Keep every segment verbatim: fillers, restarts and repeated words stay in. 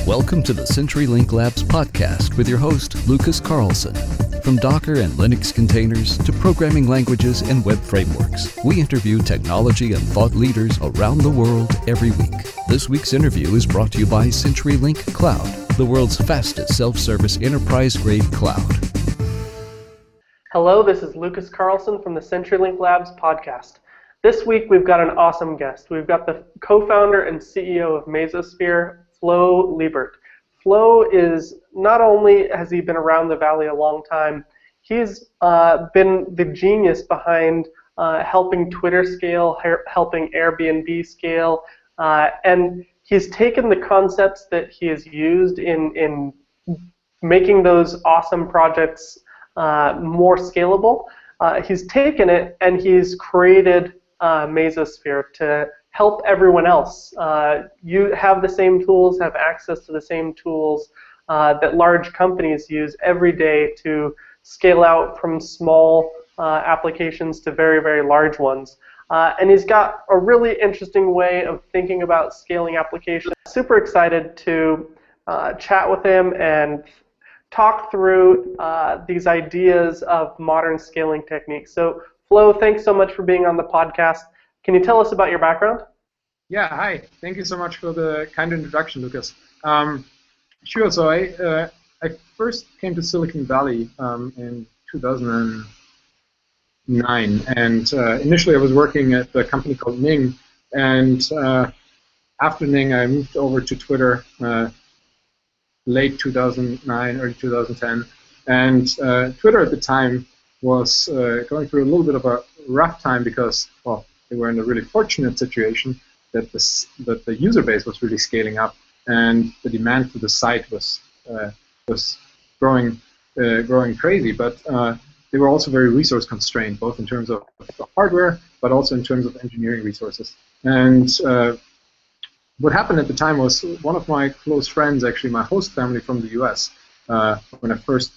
Welcome to the CenturyLink Labs podcast with your host, Lucas Carlson. From Docker and Linux containers to programming languages and web frameworks, we interview technology and thought leaders around the world every week. This week's interview is brought to you by CenturyLink Cloud, the world's fastest self-service enterprise-grade cloud. Hello, this is Lucas Carlson from the CenturyLink Labs podcast. This week we've got an awesome guest. We've got the co-founder and C E O of Mesosphere, Flo Liebert. Flo is, not only has he been around the Valley a long time, he's uh, been the genius behind uh, helping Twitter scale, helping Airbnb scale, uh, and he's taken the concepts that he has used in, in making those awesome projects uh, more scalable. Uh, he's taken it and he's created uh, Mesosphere to help everyone else. Uh, you have the same tools, have access to the same tools uh, that large companies use every day to scale out from small uh, applications to very, very large ones. Uh, and he's got a really interesting way of thinking about scaling applications. Super excited to uh, chat with him and talk through uh, these ideas of modern scaling techniques. So, Flo, thanks so much for being on the podcast. Can you tell us about your background? Yeah, hi. Thank you so much for the kind introduction, Lucas. Um, sure. So I uh, I first came to Silicon Valley um, in two thousand nine, and uh, initially I was working at a company called Ning, and uh, after Ning I moved over to Twitter uh, late two thousand nine, early two thousand ten, and uh, Twitter at the time was uh, going through a little bit of a rough time because, well, they were in a really fortunate situation that the, that the user base was really scaling up and the demand for the site was uh, was growing uh, growing crazy. But uh, they were also very resource constrained, both in terms of the hardware, but also in terms of engineering resources. And uh, what happened at the time was one of my close friends, actually my host family from the U S, uh, when I first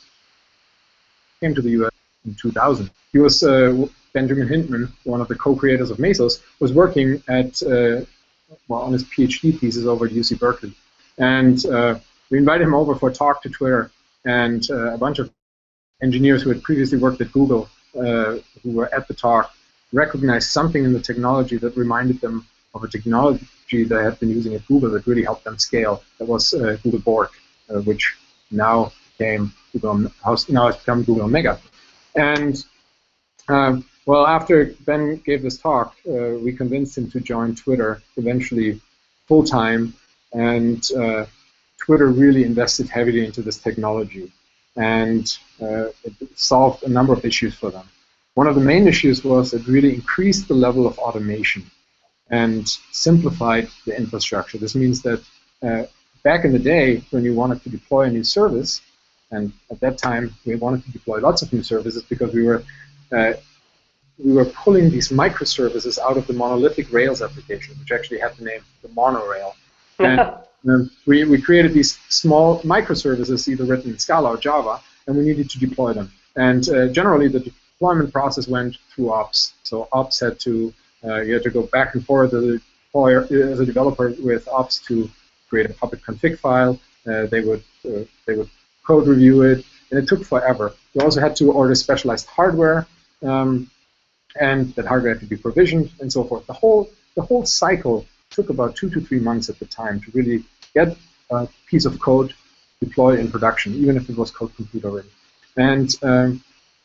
came to the U S in two thousand, he was uh, Benjamin Hindman, one of the co-creators of Mesos, was working at uh, well on his PhD thesis over at U C Berkeley, and uh, we invited him over for a talk to Twitter, and uh, a bunch of engineers who had previously worked at Google, uh, who were at the talk, recognized something in the technology that reminded them of a technology they had been using at Google that really helped them scale. That was uh, Google Borg, uh, which now became Google, now has become Google Mega. And um, well, after Ben gave this talk, uh, we convinced him to join Twitter eventually full-time, and uh, Twitter really invested heavily into this technology, and uh, it solved a number of issues for them. One of the main issues was it really increased the level of automation and simplified the infrastructure. This means that uh, back in the day, when you wanted to deploy a new service, and at that time we wanted to deploy lots of new services because we were uh, we were pulling these microservices out of the monolithic Rails application, which actually had the name the monorail. And um, we, we created these small microservices, either written in Scala or Java, and we needed to deploy them. And uh, generally, the deployment process went through ops. So ops had to, uh, you had to go back and forth as a, deployer, as a developer with ops to create a public config file. Uh, they would uh, they would code review it, and it took forever. You also had to order specialized hardware. Um, and that hardware had to be provisioned, and so forth. The whole the whole cycle took about two to three months at the time to really get a piece of code deployed in production, even if it was code complete already. And um,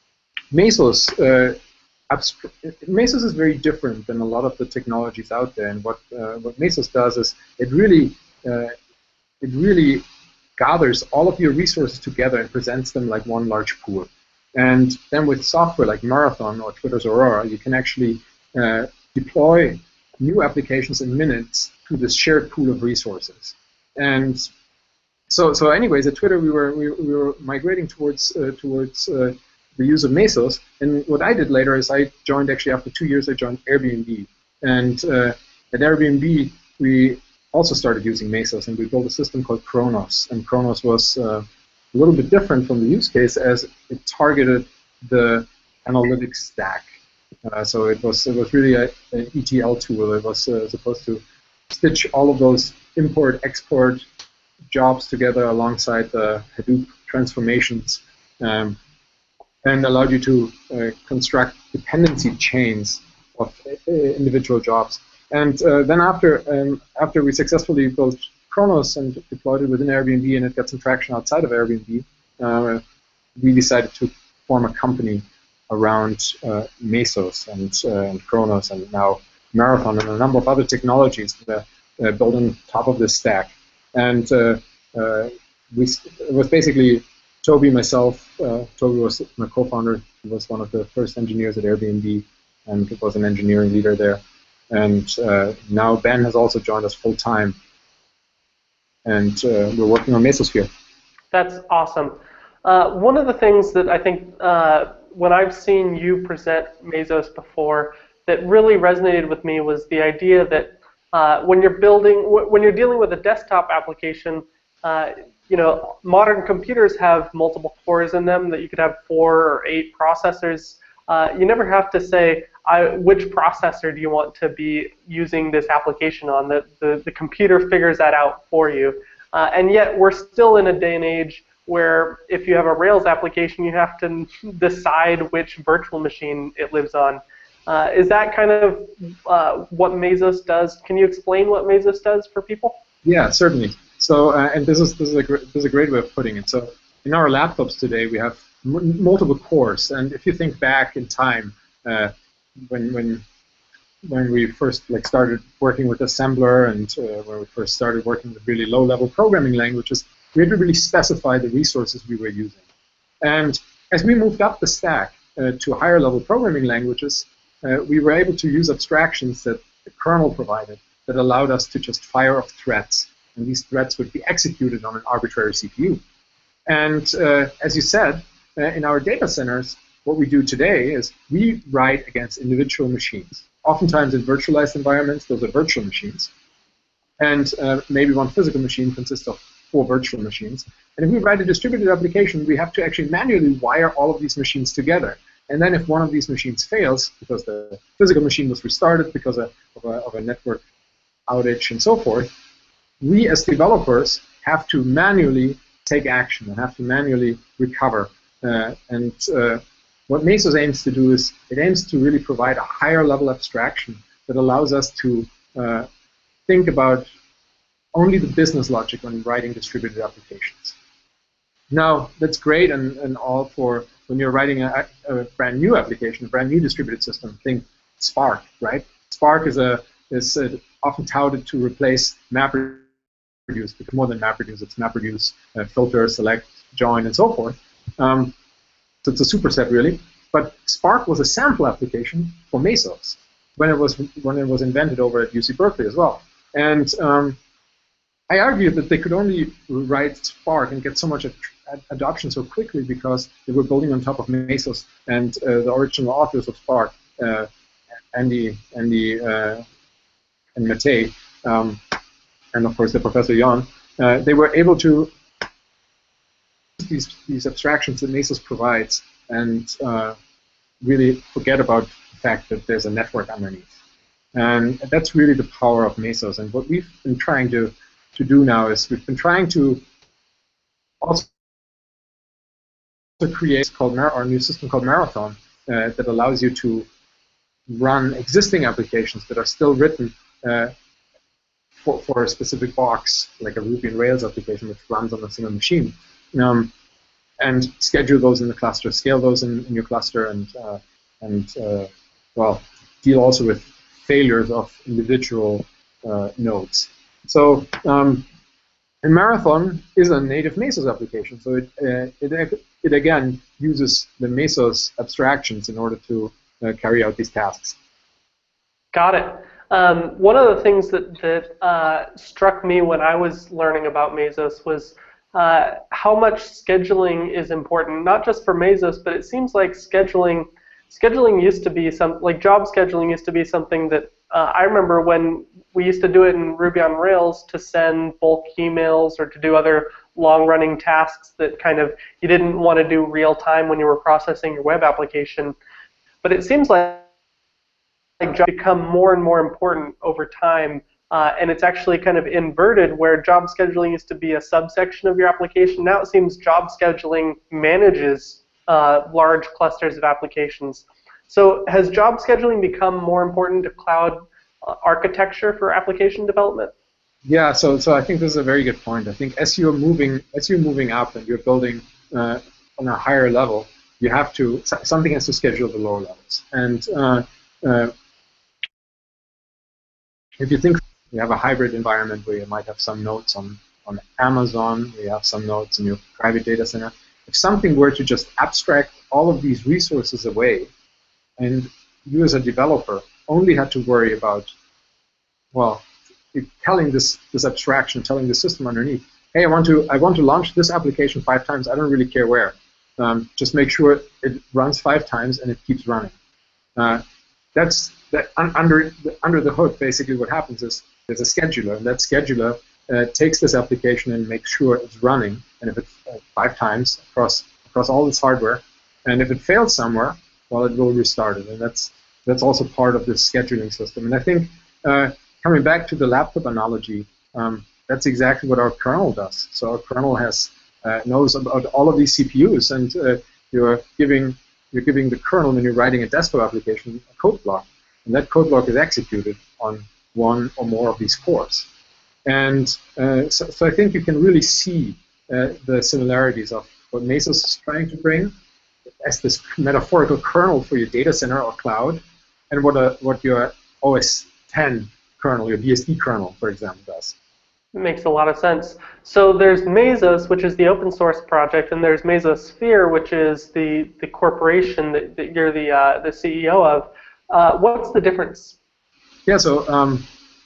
Mesos, uh, Mesos is very different than a lot of the technologies out there. And what uh, what Mesos does is it really uh, it really gathers all of your resources together and presents them like one large pool. And then with software like Marathon or Twitter's Aurora, you can actually uh, deploy new applications in minutes to this shared pool of resources. And so, so anyways, at Twitter we were we, we were migrating towards uh, towards uh, the use of Mesos. And what I did later is I joined actually after two years I joined Airbnb. And uh, at Airbnb we also started using Mesos, and we built a system called Kronos. And Kronos was uh, a little bit different from the use case as it targeted the analytics stack. Uh, so it was it was really a, an E T L tool. It was uh, supposed to stitch all of those import, export, jobs together alongside the Hadoop transformations, um, and allowed you to uh, construct dependency chains of uh, individual jobs. And uh, then after um, after we successfully built Khronos and deployed it within Airbnb, and it got some traction outside of Airbnb, uh, we decided to form a company around uh, Mesos and, uh, and Khronos, and now Marathon, and a number of other technologies that are uh, built on top of this stack. And uh, uh, we it was basically Toby, myself. Uh, Toby was my co-founder. He was one of the first engineers at Airbnb, and was an engineering leader there. And uh, now Ben has also joined us full time, and uh, we're working on Mesosphere. That's awesome. Uh, one of the things that I think uh, when I've seen you present Mesos before that really resonated with me was the idea that uh, when you're building, when you're dealing with a desktop application, uh, you know, modern computers have multiple cores in them that you could have four or eight processors. Uh, you never have to say, I, which processor do you want to be using this application on? The, the, the computer figures that out for you. Uh, and yet we're still in a day and age where if you have a Rails application, you have to decide which virtual machine it lives on. Uh, is that kind of uh, what Mesos does? Can you explain what Mesos does for people? Yeah, certainly. So, uh, and this is this is a gr this is a great way of putting it. So, in our laptops today, we have m multiple cores, and if you think back in time, uh, when when when we first like started working with assembler, and uh, when we first started working with really low-level programming languages, we had to really specify the resources we were using. And as we moved up the stack uh, to higher-level programming languages, uh, we were able to use abstractions that the kernel provided that allowed us to just fire off threads. And these threads would be executed on an arbitrary C P U. And uh, as you said, uh, in our data centers, what we do today is we write against individual machines. Oftentimes in virtualized environments, those are virtual machines. And uh, maybe one physical machine consists of four virtual machines. And if we write a distributed application, we have to actually manually wire all of these machines together. And then if one of these machines fails, because the physical machine was restarted because of a, of a network outage and so forth, we as developers have to manually take action and have to manually recover. Uh, and uh, what Mesos aims to do is it aims to really provide a higher level abstraction that allows us to uh, think about only the business logic when writing distributed applications. Now, that's great and, and all for when you're writing a, a brand new application, a brand new distributed system. Think Spark, right? Spark is a is a, often touted to replace MapReduce, but more than MapReduce, it's MapReduce, uh, filter, select, join, and so forth. Um, so it's a superset, really. But Spark was a sample application for Mesos when it was when it was invented over at U C Berkeley as well. And um, I argued that they could only write Spark and get so much ad adoption so quickly because they were building on top of Mesos, and uh, the original authors of Spark, uh, Andy, Andy, uh, and Matej, um, and of course the Professor Jan, uh, they were able to use these these abstractions that Mesos provides and uh, really forget about the fact that there's a network underneath. And that's really the power of Mesos. And what we've been trying to to do now is we've been trying to also create called Mar our new system called Marathon uh, that allows you to run existing applications that are still written uh, for, for a specific box, like a Ruby on Rails application which runs on a single machine, um, and schedule those in the cluster, scale those in, in your cluster, and uh, and uh, well, deal also with failures of individual uh, nodes. So, um, and Marathon is a native Mesos application, so it, uh, it, it again uses the Mesos abstractions in order to uh, carry out these tasks. Got it. Um, one of the things that, that uh, struck me when I was learning about Mesos was uh, how much scheduling is important, not just for Mesos, but it seems like scheduling scheduling used to be some, like job scheduling used to be something that uh, I remember when we used to do it in Ruby on Rails to send bulk emails or to do other long-running tasks that kind of you didn't want to do real time when you were processing your web application. But it seems like like jobs become more and more important over time Uh, and it's actually kind of inverted, where job scheduling used to be a subsection of your application. Now it seems job scheduling manages uh, large clusters of applications. So has job scheduling become more important to cloud uh, architecture for application development? Yeah, so so I think this is a very good point. I think as you're moving as you're moving up and you're building uh, on a higher level, you have to something has to schedule the lower levels. And uh, uh, if you think you have a hybrid environment where you might have some nodes on on Amazon, you have some nodes in your private data center. If something were to just abstract all of these resources away, and you as a developer only had to worry about, well, telling this this abstraction, telling the system underneath, hey, I want to I want to launch this application five times. I don't really care where. Um, just make sure it runs five times and it keeps running. Uh, that's that un, under the, under the hood. Basically, what happens is there's a scheduler, and that scheduler uh, takes this application and makes sure it's running. And if it's uh, five times across across all its hardware, and if it fails somewhere, well, it will restart it. And that's that's also part of this scheduling system. And I think. Uh, Coming back to the laptop analogy, um, that's exactly what our kernel does. So our kernel has uh, knows about all of these C P Us, and uh, you're giving you're giving the kernel, when you're writing a desktop application, a code block, and that code block is executed on one or more of these cores. And uh, so, so I think you can really see uh, the similarities of what Mesos is trying to bring as this metaphorical kernel for your data center or cloud, and what a what your O S ten kernel, your B S D kernel, for example, does. It makes a lot of sense. So there's Mesos, which is the open source project, and there's Mesosphere, which is the, the corporation that, that you're the, uh, the C E O of. Uh, what's the difference? Yeah, so um,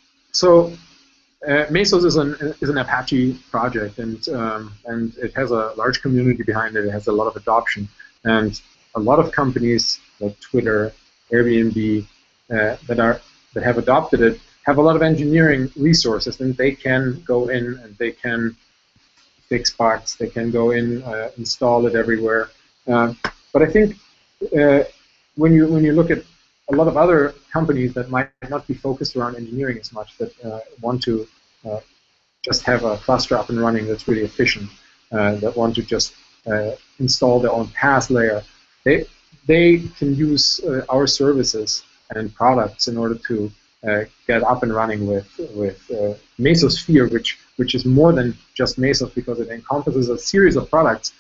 so uh, Mesos is an is an Apache project, and um, and it has a large community behind it. It has a lot of adoption, and a lot of companies like Twitter, Airbnb, uh, that are that have adopted it have a lot of engineering resources, and they can go in and they can fix bugs. They can go in, uh, install it everywhere. Uh, but I think uh, when you when you look at a lot of other companies that might not be focused around engineering as much, that uh, want to uh, just have a cluster up and running that's really efficient, uh, that want to just uh, install their own PaaS layer, they they can use uh, our services and products in order to uh, get up and running with with uh, Mesosphere, which which is more than just Mesos, because it encompasses a series of products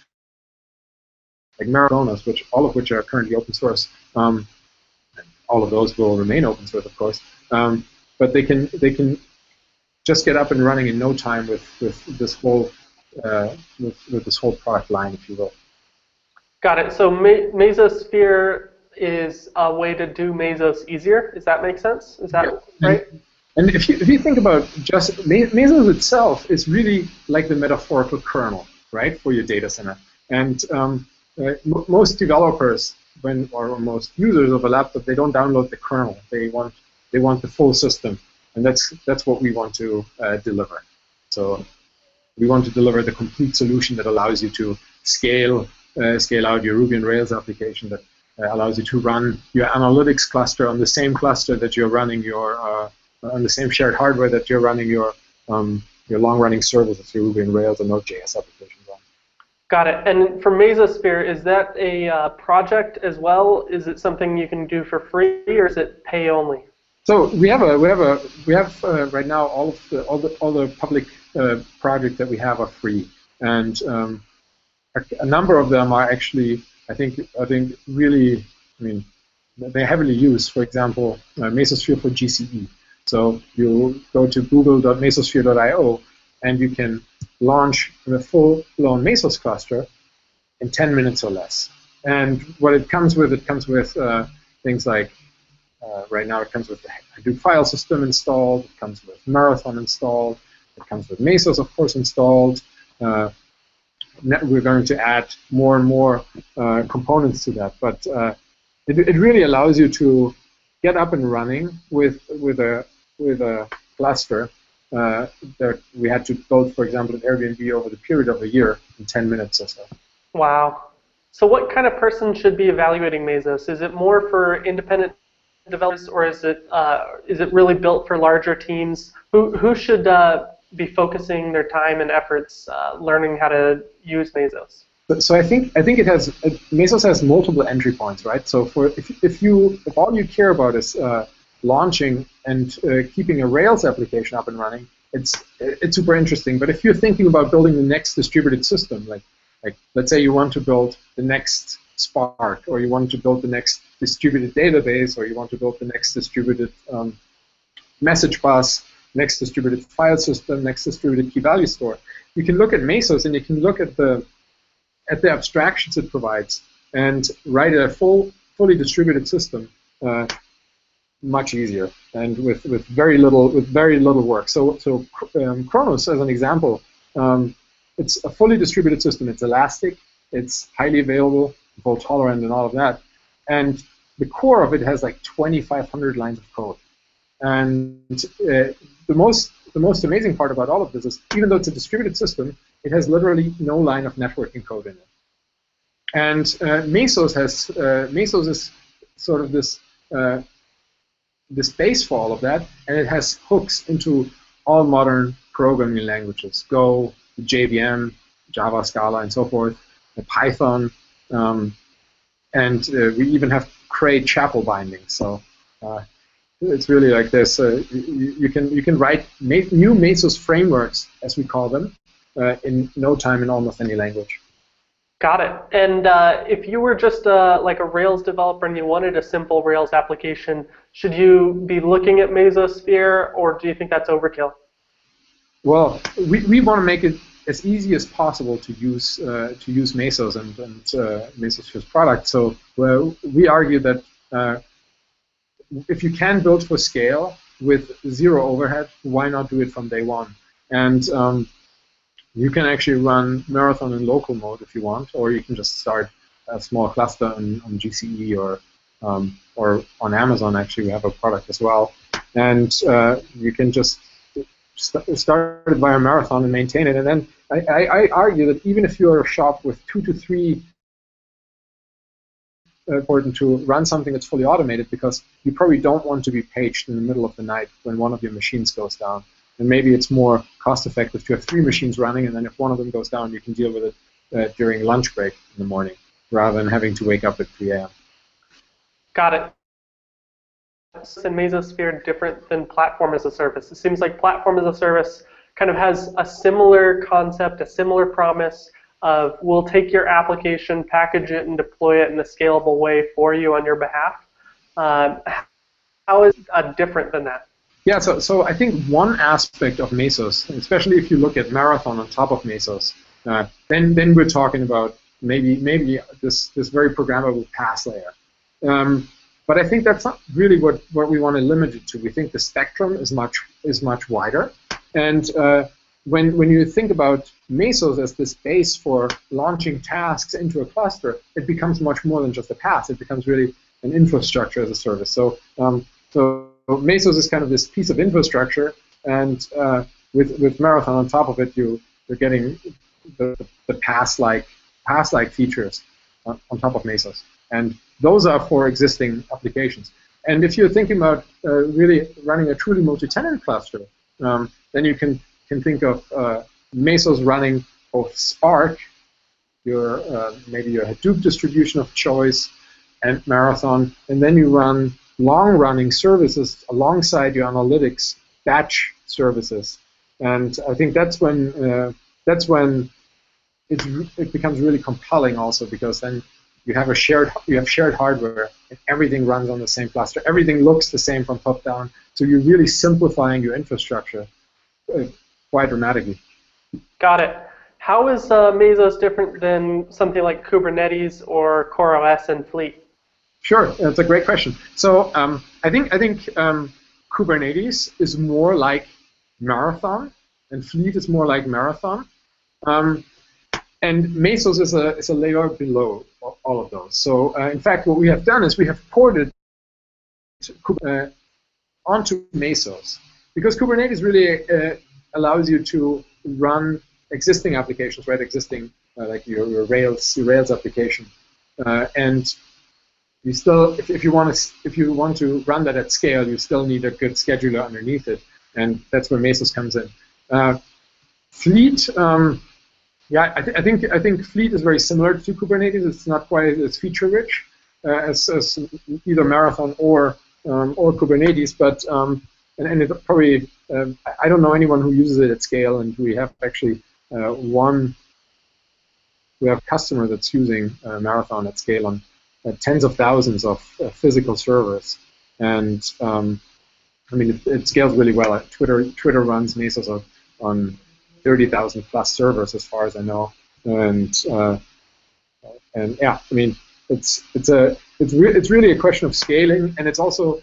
like Marathonus, which all of which are currently open source. Um, all of those will remain open source, of course, um, but they can they can just get up and running in no time with with this whole uh, with, with this whole product line, if you will. Got it. So Me Mesosphere is a way to do Mesos easier. Does that make sense? Is that yeah. right? And, and if you if you think about just Mesos itself, is really like the metaphorical kernel, right, for your data center. And um, uh, m most developers, when or most users of a laptop, they don't download the kernel. They want they want the full system, and that's that's what we want to uh, deliver. So we want to deliver the complete solution that allows you to scale uh, scale out your Ruby on Rails application, that uh, allows you to run your analytics cluster on the same cluster that you're running your uh, on the same shared hardware that you're running your um, your long-running services, your Ruby on Rails and Node.js applications on. Got it. And for Mesosphere, is that a uh, project as well? Is it something you can do for free, or is it pay only? So we have a we have a we have uh, right now all of the all the all the public uh, projects that we have are free, and um, a, a number of them are actually I think I think really I mean they're heavily used. For example, uh, Mesosphere for G C E. So you go to google dot mesosphere dot i o and you can launch a full-blown Mesos cluster in ten minutes or less. And what it comes with, it comes with uh, things like, uh, right now it comes with the Hadoop file system installed, it comes with Marathon installed, it comes with Mesos, of course, installed. Uh, we're going to add more and more uh, components to that. But uh, it, it really allows you to get up and running with, with, a, with a cluster Uh, that we had to build, for example, an Airbnb over the period of a year in ten minutes or so. Wow. So what kind of person should be evaluating Mesos? Is it more for independent developers, or is it uh, is it really built for larger teams? Who who should uh, be focusing their time and efforts uh, learning how to use Mesos? So I think I think it has Mesos has multiple entry points, right? So for if if you if all you care about is uh, launching and uh, keeping a Rails application up and running, it's it's super interesting. But if you're thinking about building the next distributed system, like like let's say you want to build the next Spark, or you want to build the next distributed database, or you want to build the next distributed um, message bus, next distributed file system, next distributed key value store, you can look at Mesos and you can look at the at the abstractions it provides and write a full, fully distributed system uh, much easier and with, with very little with very little work. So so um, Khronos, as an example, um, it's a fully distributed system. It's elastic. It's highly available, fault tolerant, and all of that. And the core of it has like twenty-five hundred lines of code. And uh, the most the most amazing part about all of this is, even though it's a distributed system, it has literally no line of networking code in it. And uh, Mesos has uh, Mesos is sort of this uh, this base for all of that, and it has hooks into all modern programming languages: Go, J V M, Java, Scala, and so forth, and Python, um, and uh, we even have Cray chapel bindings. So uh, it's really like this. Uh, you, you can you can write new Mesos frameworks, as we call them, uh, in no time in almost any language. Got it. And uh, if you were just uh, like a Rails developer and you wanted a simple Rails application, should you be looking at Mesosphere, or do you think that's overkill? Well, we, we want to make it as easy as possible to use uh, to use Mesos and, and uh, Mesosphere's product. So well, we argue that uh, if you can build for scale with zero overhead, why not do it from day one? And um, you can actually run Marathon in local mode if you want, or you can just start a small cluster on, on G C E or um, or on Amazon. Actually, we have a product as well, and uh, you can just st start it via Marathon and maintain it. And then I, I, I argue that even if you're a shop with two to three, uh, important to run something that's fully automated, because you probably don't want to be paged in the middle of the night when one of your machines goes down. And maybe it's more cost-effective to have three machines running, and then if one of them goes down, you can deal with it uh, during lunch break in the morning, rather than having to wake up at three A M Got it. Is Mesosphere different than Platform as a Service? It seems like Platform as a Service kind of has a similar concept, a similar promise of we'll take your application, package it, and deploy it in a scalable way for you on your behalf. Uh, how is it uh, different than that? Yeah, so, so I think one aspect of Mesos, especially if you look at Marathon on top of Mesos, uh, then then we're talking about maybe maybe this this very programmable pass layer. Um, but I think that's not really what, what we want to limit it to. We think the spectrum is much is much wider, and uh, when when you think about Mesos as this base for launching tasks into a cluster, it becomes much more than just a pass. It becomes really an infrastructure as a service. So um, so. So Mesos is kind of this piece of infrastructure, and uh, with with Marathon on top of it, you you're getting the the pass-like pass-like features on, on top of Mesos, and those are for existing applications. And if you're thinking about uh, really running a truly multi-tenant cluster, um, then you can can think of uh, Mesos running both Spark, your uh, maybe your Hadoop distribution of choice, and Marathon, and then you run long-running services alongside your analytics batch services, and I think that's when uh, that's when it it becomes really compelling also, because then you have a shared you have shared hardware and everything runs on the same cluster. Everything looks the same from top down, so you're really simplifying your infrastructure uh, quite dramatically. Got it. How is uh, Mesos different than something like Kubernetes or CoreOS and Fleet? Sure, that's a great question. So um, I think I think um, Kubernetes is more like Marathon, and Fleet is more like Marathon, um, and Mesos is a is a layer below all of those. So uh, in fact, what we have done is we have ported uh, onto Mesos, because Kubernetes really uh, allows you to run existing applications, right? Existing uh, like your, your Rails your Rails application, uh, and you still, if, if you want to, if you want to run that at scale, you still need a good scheduler underneath it, and that's where Mesos comes in. Uh, Fleet, um, yeah, I, th I think I think Fleet is very similar to Kubernetes. It's not quite as feature-rich uh, as, as either Marathon or um, or Kubernetes, but um, and, and it probably um, I don't know anyone who uses it at scale, and we have actually uh, one. We have a customer that's using uh, Marathon at scale on uh, tens of thousands of uh, physical servers, and um, I mean it, it scales really well. Uh, Twitter Twitter runs Mesos on, on thirty thousand plus servers, as far as I know, and uh, and yeah, I mean it's it's a it's re it's really a question of scaling, and it's also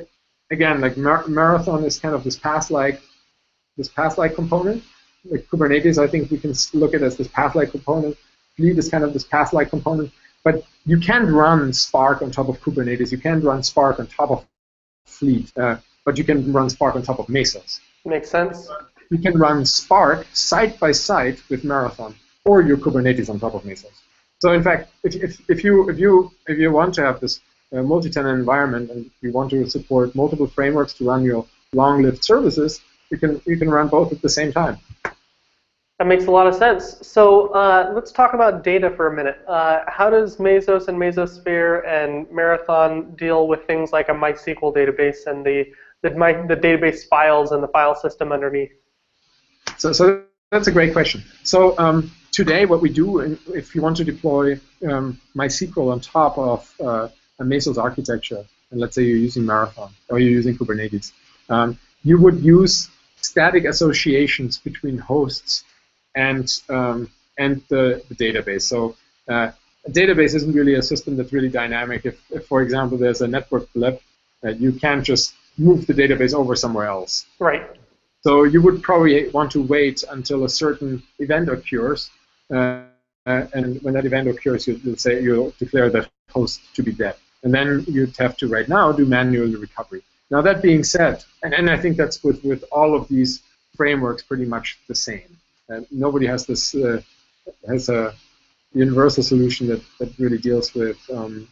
again like Mar Marathon is kind of this path-like this path-like component. Like Kubernetes, I think we can look at it as this path-like component. Fleet is kind of this path-like component, but you can't run Spark on top of Kubernetes. You can't run Spark on top of Fleet, uh, but you can run Spark on top of Mesos. Makes sense. You can run Spark side by side with Marathon, or your Kubernetes on top of Mesos. So in fact, if, if, if you if you if you want to have this uh, multi-tenant environment and you want to support multiple frameworks to run your long-lived services, you can you can run both at the same time. That makes a lot of sense. So uh, let's talk about data for a minute. Uh, how does Mesos and Mesosphere and Marathon deal with things like a MySQL database and the the, my, the database files and the file system underneath? So, so that's a great question. So um, today, what we do, if you want to deploy um, MySQL on top of uh, a Mesos architecture, and let's say you're using Marathon or you're using Kubernetes, um, you would use static associations between hosts and um, and the, the database. So uh, a database isn't really a system that's really dynamic. If, if for example, there's a network blip, uh, you can't just move the database over somewhere else. Right. So you would probably want to wait until a certain event occurs, uh, uh, and when that event occurs, you, you'll say you'll declare that host to be dead, and then you'd have to right now do manual recovery. Now that being said, and, and I think that's with with all of these frameworks pretty much the same. Uh, nobody has this uh, has a universal solution that, that really deals with um,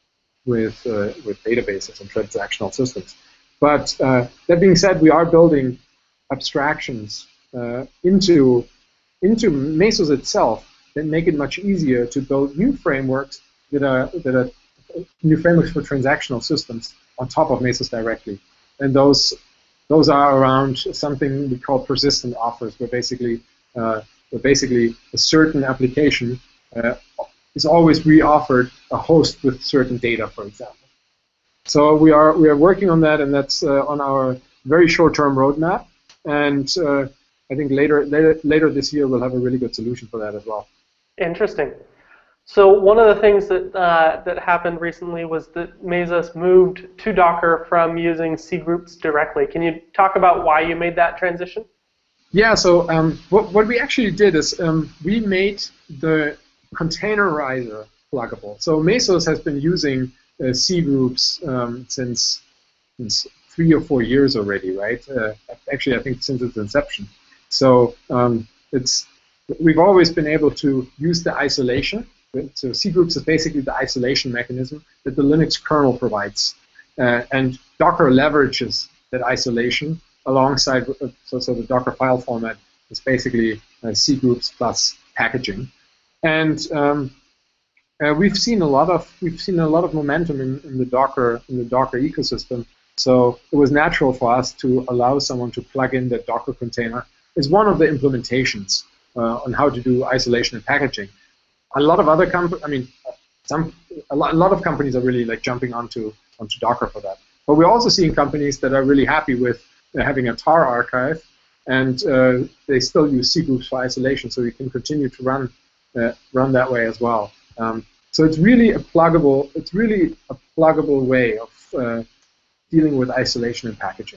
with uh, with databases and transactional systems. But uh, that being said, we are building abstractions uh, into into Mesos itself that make it much easier to build new frameworks that are that are new frameworks for transactional systems on top of Mesos directly, and those those are around something we call persistent offers, where basically uh, where basically a certain application uh, is always re-offered a host with certain data, for example. So we are we are working on that, and that's uh, on our very short-term roadmap. And uh, I think later later later this year we'll have a really good solution for that as well. Interesting. So one of the things that uh, that happened recently was that Mesos moved to Docker from using cgroups directly. Can you talk about why you made that transition? Yeah. So um, what what we actually did is um, we made the containerizer pluggable. So Mesos has been using uh, cgroups um, since since three or four years already, right? Uh, actually, I think since its inception. So um, it's we've always been able to use the isolation. So cgroups is basically the isolation mechanism that the Linux kernel provides, uh, and Docker leverages that isolation alongside. Uh, so, so the Docker file format is basically uh, cgroups plus packaging, and um, uh, we've seen a lot of we've seen a lot of momentum in, in the Docker in the Docker ecosystem. So it was natural for us to allow someone to plug in that Docker container as one of the implementations uh, on how to do isolation and packaging. A lot of other companies, I mean, some a lot, a lot of companies are really like jumping onto onto Docker for that. But we're also seeing companies that are really happy with uh, having a tar archive, and uh, they still use cgroups for isolation, so you can continue to run uh, run that way as well. Um, so it's really a pluggable. It's really a pluggable way of uh, dealing with isolation and packaging.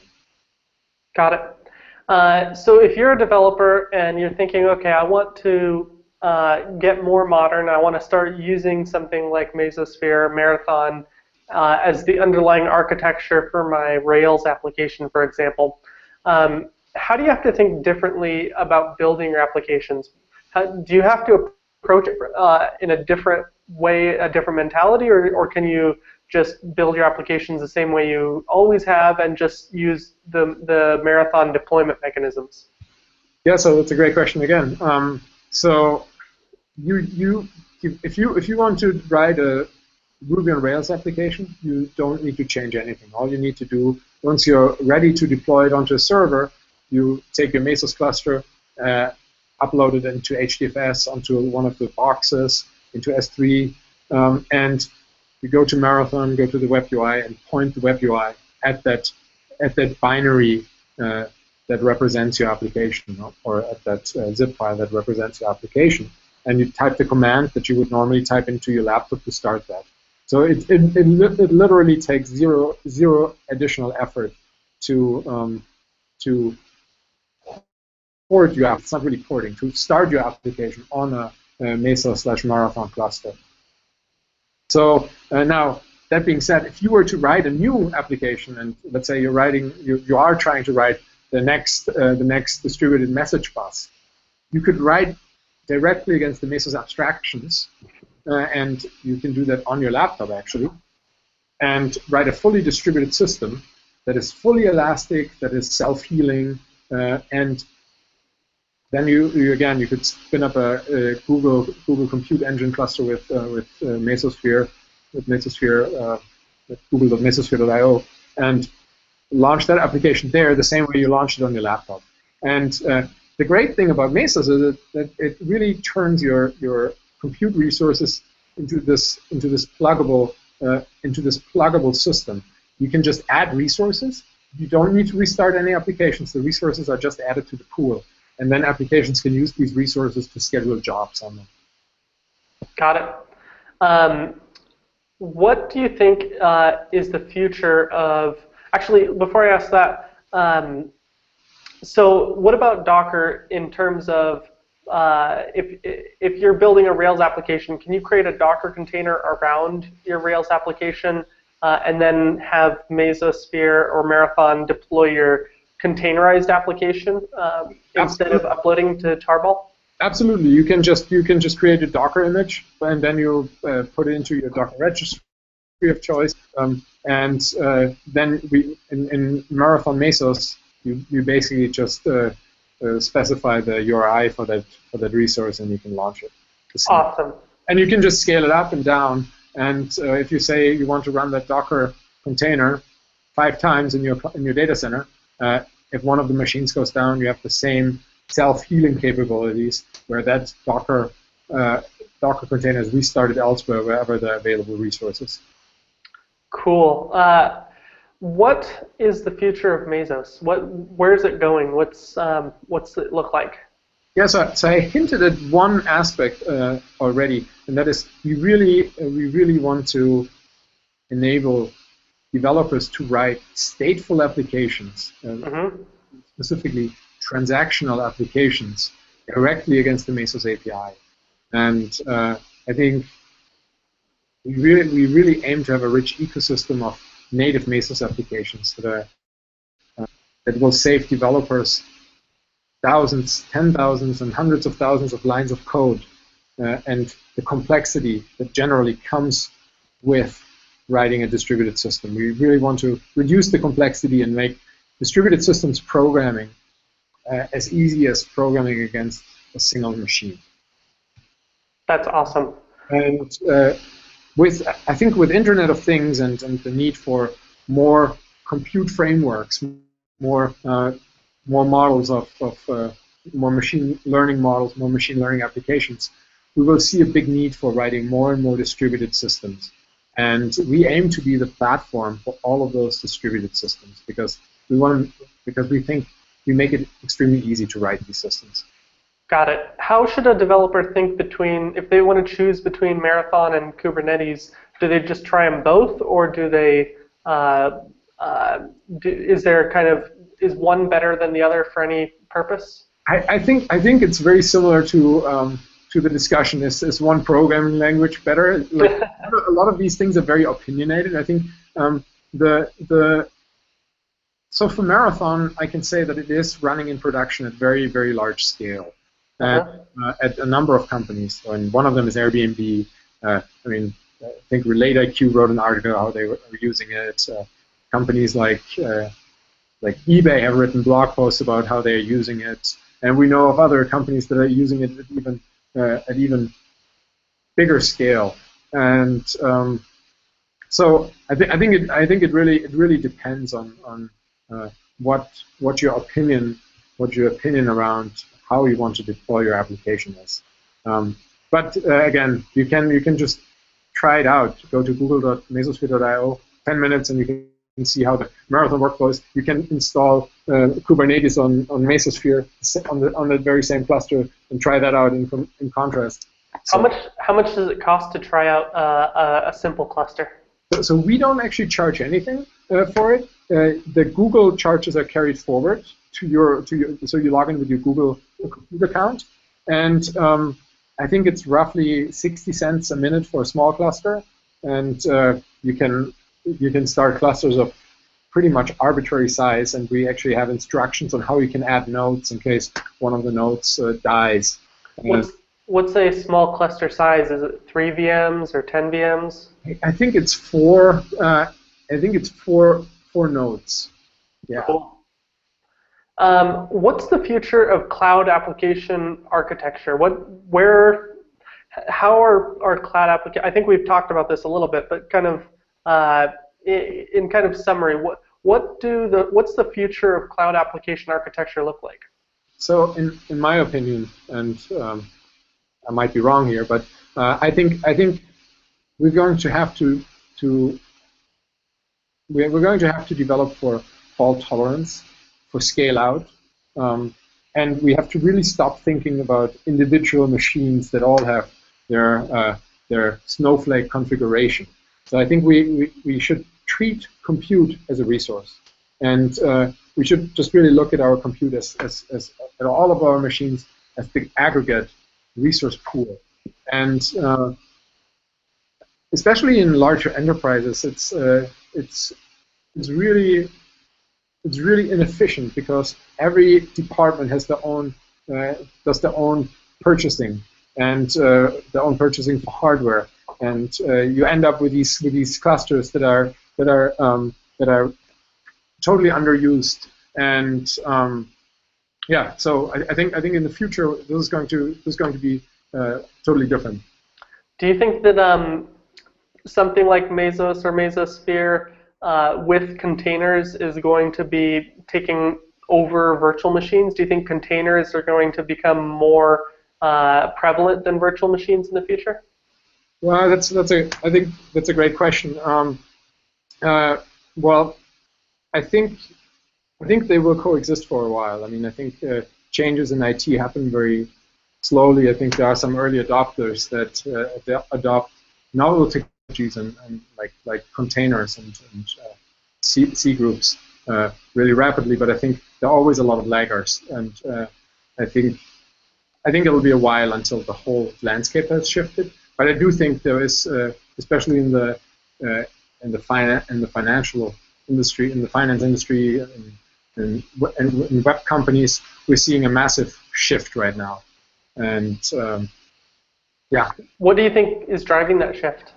Got it. Uh, so if you're a developer and you're thinking, okay, I want to uh, get more modern, I want to start using something like Mesosphere, Marathon uh, as the underlying architecture for my Rails application, for example, um, how do you have to think differently about building your applications? How, do you have to approach it uh, in a different way, a different mentality, or, or can you just build your applications the same way you always have and just use the, the Marathon deployment mechanisms? Yeah, so that's a great question again. Um, so you, you, if you if you want to write a Ruby on Rails application, you don't need to change anything. All you need to do, once you're ready to deploy it onto a server, you take your Mesos cluster, uh, upload it into H D F S, onto one of the boxes, into S three, um, and you go to Marathon, go to the web U I, and point the web U I at that at that binary uh, that represents your application, or at that uh, zip file that represents your application. And you type the command that you would normally type into your laptop to start that. So it, it, it, it literally takes zero, zero additional effort to, um, to port your app. It's not really porting, to start your application on a, a Mesos slash Marathon cluster. So uh, now, that being said, if you were to write a new application, and let's say you're writing, you, you are trying to write the next, uh, the next distributed message bus, you could write directly against the Mesos abstractions, uh, and you can do that on your laptop actually, and write a fully distributed system that is fully elastic, that is self-healing, uh, and then you, you again you could spin up a, a Google Google Compute Engine cluster with uh, with uh, Mesosphere, with Mesosphere, uh, with google dot mesosphere dot i o, and launch that application there the same way you launched it on your laptop. And uh, the great thing about Mesos is that, that it really turns your your compute resources into this into this pluggable uh, into this pluggable system. You can just add resources. You don't need to restart any applications. The resources are just added to the pool, and then applications can use these resources to schedule jobs on them. Got it. Um, what do you think uh, is the future of? Actually, before I ask that. Um, So what about Docker in terms of uh, if, if you're building a Rails application, can you create a Docker container around your Rails application uh, and then have Mesosphere or Marathon deploy your containerized application um, instead of uploading to Tarball? Absolutely. You can just you can just create a Docker image, and then you uh, put it into your Docker registry of choice, um, and uh, then we in, in Marathon Mesos. You, you basically just uh, uh, specify the U R I for that for that resource, and you can launch it. Awesome. And you can just scale it up and down. And uh, if you say you want to run that Docker container five times in your in your data center, uh, if one of the machines goes down, you have the same self-healing capabilities, where that Docker uh, Docker container is restarted elsewhere, wherever the available resources. Cool. Uh, What is the future of Mesos? What, where is it going? What's, um, what's it look like? Yeah, so, so I hinted at one aspect uh, already, and that is we really, uh, we really want to enable developers to write stateful applications, uh, mm-hmm. specifically transactional applications, directly against the Mesos A P I. And uh, I think we really, we really aim to have a rich ecosystem of native Mesos applications that, are, uh, that will save developers thousands, ten thousands, and hundreds of thousands of lines of code, uh, and the complexity that generally comes with writing a distributed system. We really want to reduce the complexity and make distributed systems programming uh, as easy as programming against a single machine. That's awesome. And uh, With, I think with Internet of Things and, and the need for more compute frameworks, more uh, more models of, of uh, more machine learning models, more machine learning applications, we will see a big need for writing more and more distributed systems. And we aim to be the platform for all of those distributed systems because we want because we think we make it extremely easy to write these systems. Got it. How should a developer think between, if they want to choose between Marathon and Kubernetes, do they just try them both, or do they, uh, uh, do, is there kind of, is one better than the other for any purpose? I, I think I think it's very similar to um, to the discussion. Is is one programming language better? Like, a lot of these things are very opinionated. I think um, the the so for Marathon, I can say that it is running in production at very very large scale. Uh-huh. uh, at a number of companies, and one of them is Airbnb. Uh, I mean, I think RelateIQ wrote an article how they were using it. Uh, companies like uh, like eBay have written blog posts about how they're using it, and we know of other companies that are using it at even uh, at even bigger scale. And um, so I, th I think it I think it really it really depends on on uh, what what your opinion what your opinion around how you want to deploy your application is. Um, but uh, again, you can you can just try it out. Go to google dot mesosphere dot i o, ten minutes, and you can see how the Marathon workflow is. You can install uh, Kubernetes on, on Mesosphere on the on the very same cluster and try that out in in contrast. So, how much how much does it cost to try out uh, a, a simple cluster? So, so we don't actually charge anything uh, for it. Uh, the Google charges are carried forward to your to your so you log in with your Google account, and um, I think it's roughly sixty cents a minute for a small cluster, and uh, you can you can start clusters of pretty much arbitrary size, and we actually have instructions on how you can add nodes in case one of the nodes uh, dies. What's, what's a small cluster size? Is it three V Ms or ten V Ms? I think it's four. Uh, I think it's four four nodes. Yeah. Cool. Um, what's the future of cloud application architecture? What, where, how are our cloud applications? I think we've talked about this a little bit, but kind of uh, in, in kind of summary, what what do the what's the future of cloud application architecture look like? So, in in my opinion, and um, I might be wrong here, but uh, I think I think we're going to have to to we're we're going to have to develop for fault tolerance, for scale out, um, and we have to really stop thinking about individual machines that all have their uh, their snowflake configuration. So I think we, we, we should treat compute as a resource, and uh, we should just really look at our compute as, as, as at all of our machines as the aggregate resource pool. And uh, especially in larger enterprises, it's uh, it's it's really it's really inefficient because every department has their own uh, does their own purchasing and uh, their own purchasing for hardware, and uh, you end up with these with these clusters that are that are um, that are totally underused. And um, yeah, so I, I think I think in the future this is going to this is going to be uh, totally different. Do you think that um, something like Mesos or Mesosphere uh, with containers is going to be taking over virtual machines? Do you think containers are going to become more uh, prevalent than virtual machines in the future? Well, that's that's a I think that's a great question. Um, uh, well, I think I think they will coexist for a while. I mean, I think uh, changes in I T happen very slowly. I think there are some early adopters that uh, adopt novel technologies and, and like like containers and, and uh, C, C groups uh, really rapidly. But I think there are always a lot of laggers, and uh, I think I think it'll be a while until the whole landscape has shifted. But I do think there is, uh, especially in the uh, in the finan in the financial industry, in the finance industry, in, in, in web companies, we're seeing a massive shift right now. And um, yeah. What do you think is driving that shift?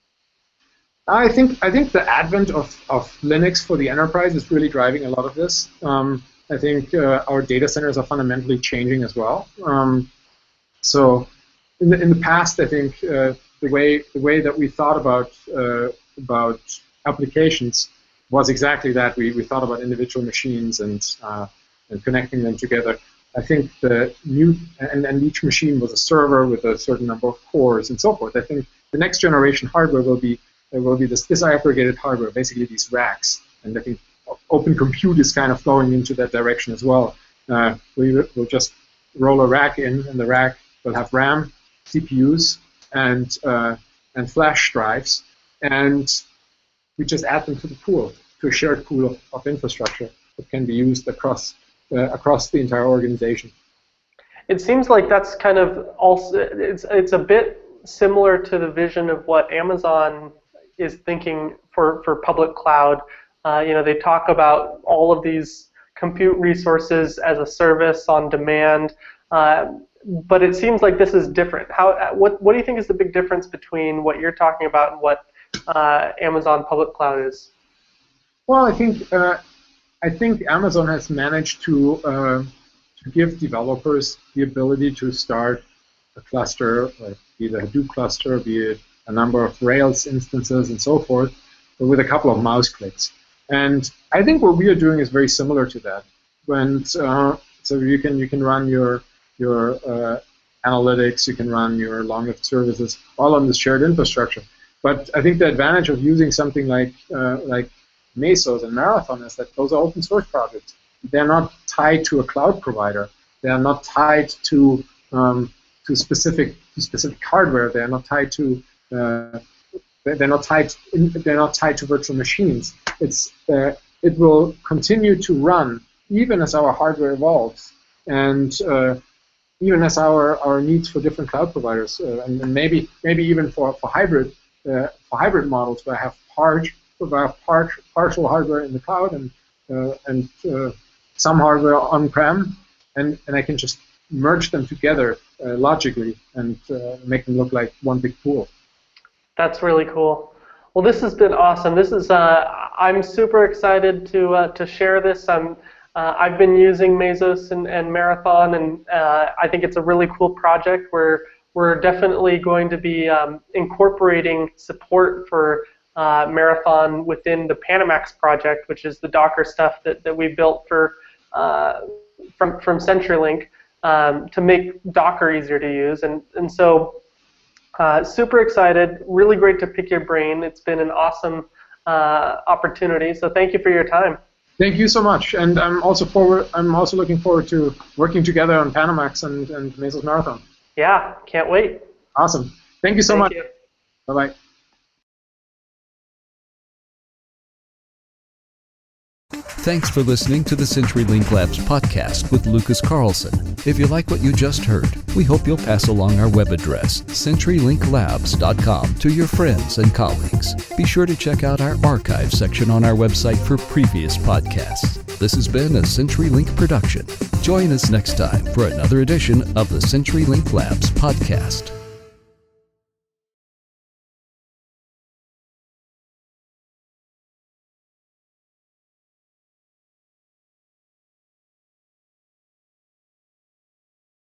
I think I think the advent of, of Linux for the enterprise is really driving a lot of this. Um, I think uh, our data centers are fundamentally changing as well. Um, so in the in the past, I think uh, the way the way that we thought about uh, about applications was exactly that. We we thought about individual machines and uh, and connecting them together. I think the new and, and each machine was a server with a certain number of cores and so forth. I think the next generation hardware will be uh, will be this disaggregated hardware, basically these racks. And I think Open Compute is kind of going into that direction as well. Uh, we will just roll a rack in, and the rack will have RAM, C P Us, and uh, and flash drives, and we just add them to the pool, to a shared pool of, of infrastructure that can be used across uh, across the entire organization. It seems like that's kind of also it's it's a bit similar to the vision of what Amazon is thinking for for public cloud. Uh, you know, they talk about all of these compute resources as a service on demand. Uh, but it seems like this is different. How what what do you think is the big difference between what you're talking about and what uh, Amazon Public Cloud is? Well, I think uh, I think Amazon has managed to uh, to give developers the ability to start a cluster, like be it a Hadoop cluster, be it a number of Rails instances, and so forth, with a couple of mouse clicks. And I think what we are doing is very similar to that. When uh, so you can you can run your your uh, analytics, you can run your long-lived services all on this shared infrastructure. But I think the advantage of using something like uh, like Mesos and Marathon is that those are open source projects. They're not tied to a cloud provider. They are not tied to um, to specific to specific hardware. They are not tied to uh, they're not tied they're not tied to virtual machines. It's uh, it will continue to run even as our hardware evolves, and uh, even as our, our needs for different cloud providers, uh, and, and maybe maybe even for for hybrid uh, for hybrid models where I have part where I have part, partial hardware in the cloud and uh, and uh, some hardware on-prem, and and I can just merge them together uh, logically and uh, make them look like one big pool. That's really cool. Well, this has been awesome. This is uh, I'm super excited to uh, to share this. I'm uh, I've been using Mesos and, and Marathon, and uh, I think it's a really cool project where we're definitely going to be um, incorporating support for uh, Marathon within the Panamax project, which is the Docker stuff that, that we built for uh, from from CenturyLink um, to make Docker easier to use, and and so. Uh, super excited, really great to pick your brain. It's been an awesome uh, opportunity, so thank you for your time. Thank you so much, and I'm also forward. I'm also looking forward to working together on Panamax and, and Mesos Marathon. Yeah, can't wait. Awesome. Thank you so thank much. You. Bye-bye. Thanks for listening to the CenturyLink Labs podcast with Lukas Carlson. If you like what you just heard, we hope you'll pass along our web address, century link labs dot com, to your friends and colleagues. Be sure to check out our archive section on our website for previous podcasts. This has been a CenturyLink production. Join us next time for another edition of the CenturyLink Labs podcast.